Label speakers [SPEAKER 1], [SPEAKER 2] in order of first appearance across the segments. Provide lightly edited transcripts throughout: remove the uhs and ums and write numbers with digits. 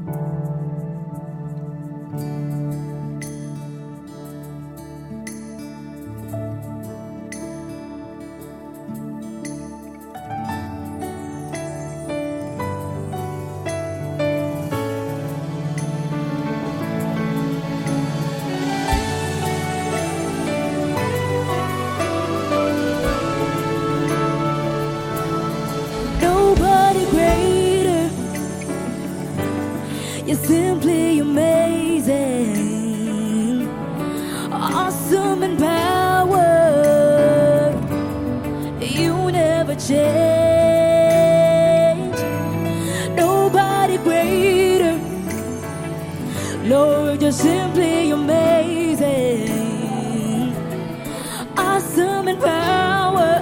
[SPEAKER 1] Nobody greater. You're simply amazing, awesome in power. You never change. Nobody greater. Lord, you're simply amazing, awesome in power.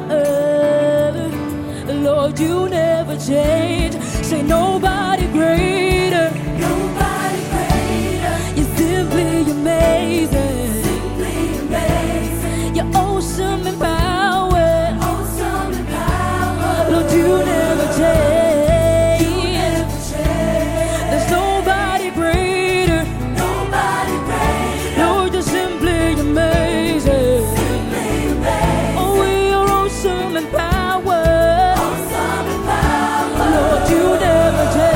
[SPEAKER 1] Lord, you never change. Say nobody greater.
[SPEAKER 2] Nobody greater.
[SPEAKER 1] You're simply amazing.
[SPEAKER 2] Simply amazing.
[SPEAKER 1] You're awesome in power.
[SPEAKER 2] Awesome in power.
[SPEAKER 1] Lord, you never change.
[SPEAKER 2] You never change.
[SPEAKER 1] There's nobody greater.
[SPEAKER 2] Nobody greater.
[SPEAKER 1] Lord, you're simply amazing.
[SPEAKER 2] Simply amazing.
[SPEAKER 1] Oh, you're awesome in power.
[SPEAKER 2] Awesome in power.
[SPEAKER 1] Lord, you never change.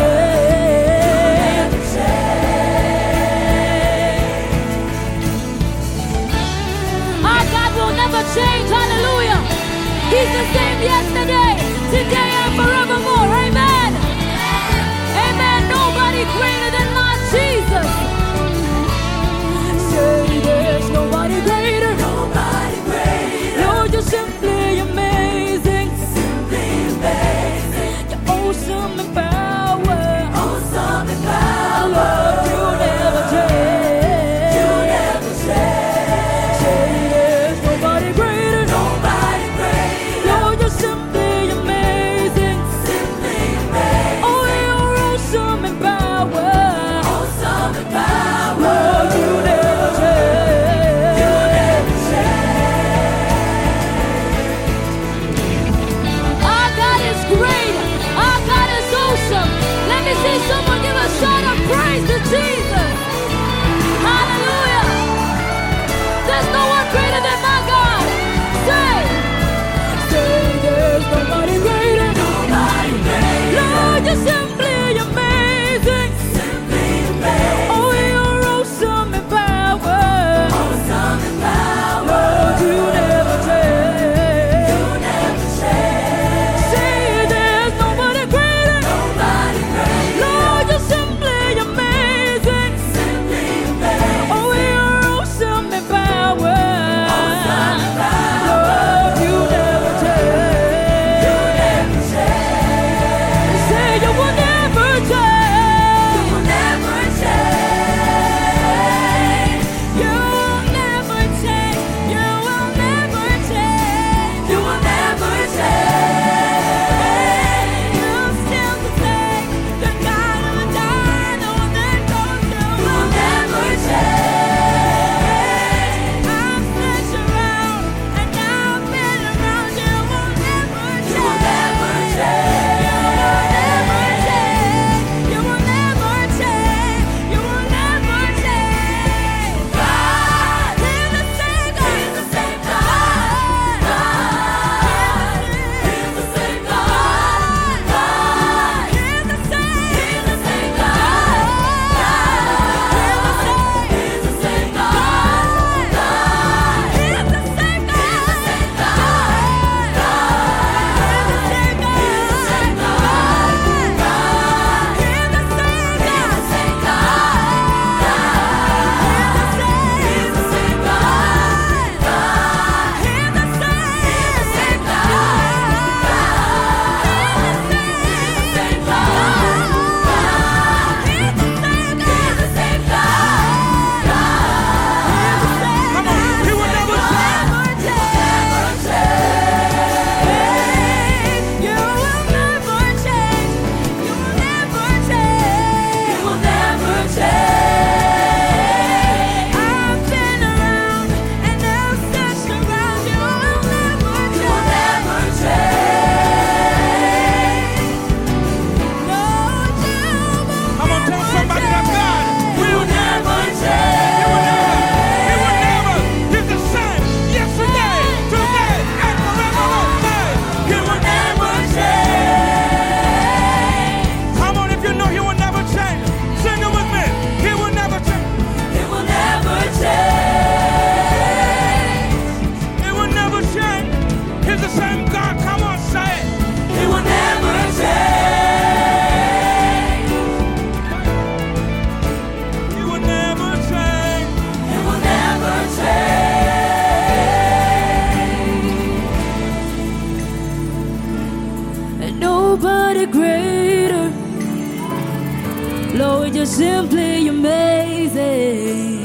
[SPEAKER 1] Lord, you're simply amazing.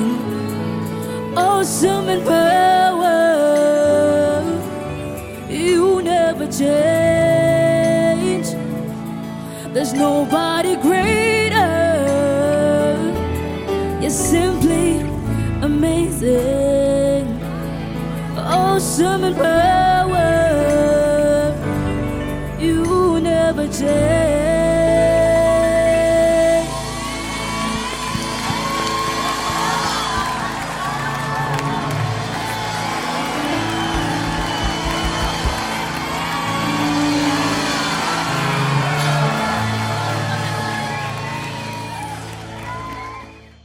[SPEAKER 1] Awesome in power. You never change. There's nobody greater. You're simply amazing. Awesome in power. You never change.